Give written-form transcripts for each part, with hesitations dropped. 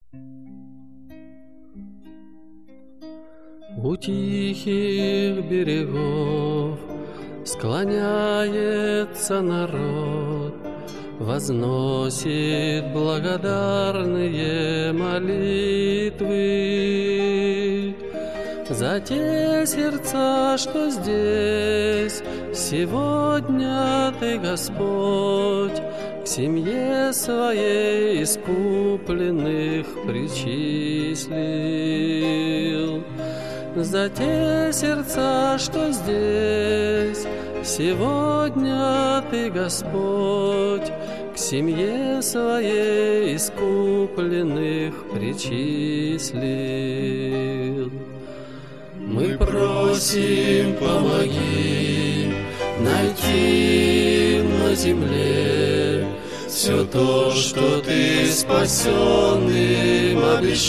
У тихих берегов склоняется народ, возносит благодарные молитвы за те сердца, что здесь сегодня Ты, Господь, к семье своей искупленных причислил. За те сердца, что здесь сегодня Ты, Господь, к семье своей искупленных причислил. Мы просим, помоги найти на земле все то, что Ты спасенным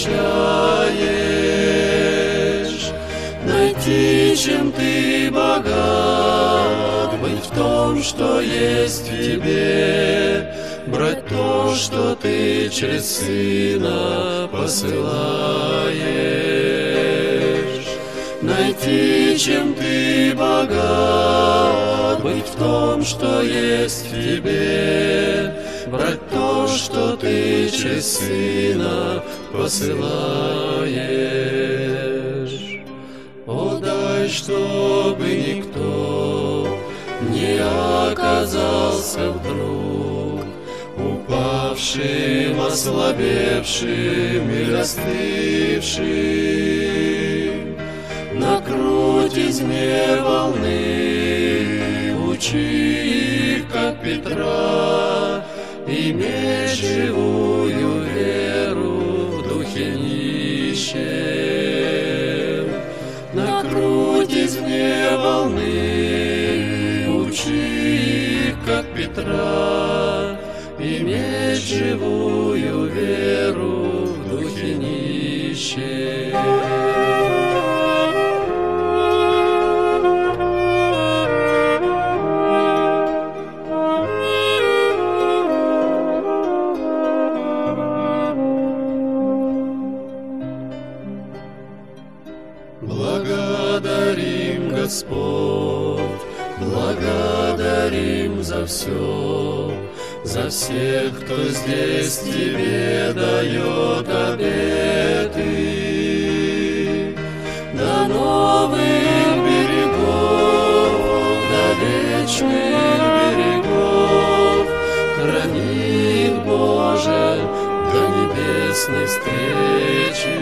обещаешь. Найти, чем Ты богат, быть в том, что есть в Тебе, брать то, что Ты через Сына посылаешь. Найти, чем Ты богат, быть в том, что есть в Тебе, брать то, что Ты через Сына посылаешь. О, дай, чтобы никто не оказался вдруг упавшим, ослабевшим и остывшим. На крутизне волны учи их, как Петра, иметь живую веру в духе нищем. На крутизне волны учи их, как Петра, иметь живую веру в духе нищем. Благодарим, Господь, благодарим за все, за всех, кто здесь Тебе дает обеты. До новых берегов, до вечных берегов, храни их, Боже, до небесной встречи.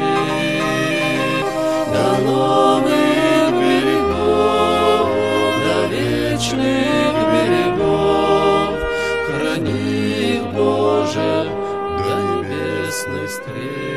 До новых берегов, до вечных берегов, храни их, Боже, до небесной встречи.